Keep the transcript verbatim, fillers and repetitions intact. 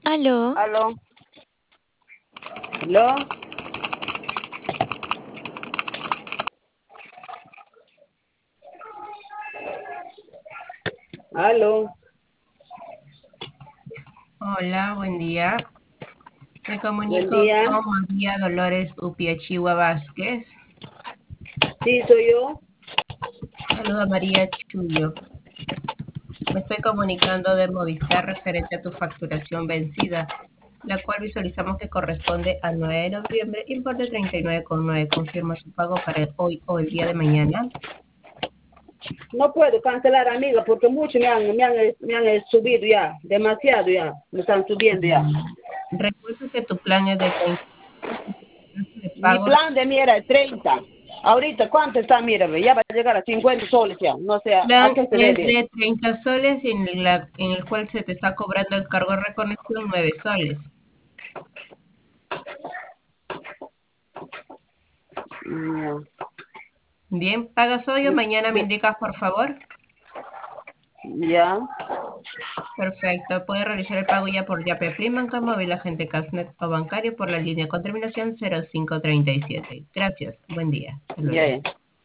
Aló, Aló, aló, aló. Hola, buen día. Me Buen comunico día. con María Dolores Upiachigua Vázquez. Sí, soy yo. Saluda María Chuyo. Me estoy comunicando de Movistar referente a tu facturación vencida, la cual visualizamos que corresponde al nueve de noviembre, importe treinta y nueve con nueve. Confirma su pago para hoy o el día de mañana. No puedo cancelar, amiga, porque mucho me han, me han, me han subido ya, demasiado ya, me están subiendo ya. Mm, Recuerdo que tu plan es de treinta de Mi pago. plan de mí era de treinta. Ahorita, ¿cuánto está? Mira, ve, ya va a llegar a cincuenta soles ya. No sé, ¿a, a Plan qué se es debe? de treinta soles en, la- en el cual se te está cobrando el cargo de reconexión nueve soles. Mm, Bien, ¿pagas hoy o mañana me indicas, por favor? Ya. Perfecto, puede realizar el pago ya por Yape Free, Banca Móvil, Agente Cashnet o bancario por la línea con terminación cero cinco treinta y siete. Gracias, buen día. Hasta Ya, luego. ya.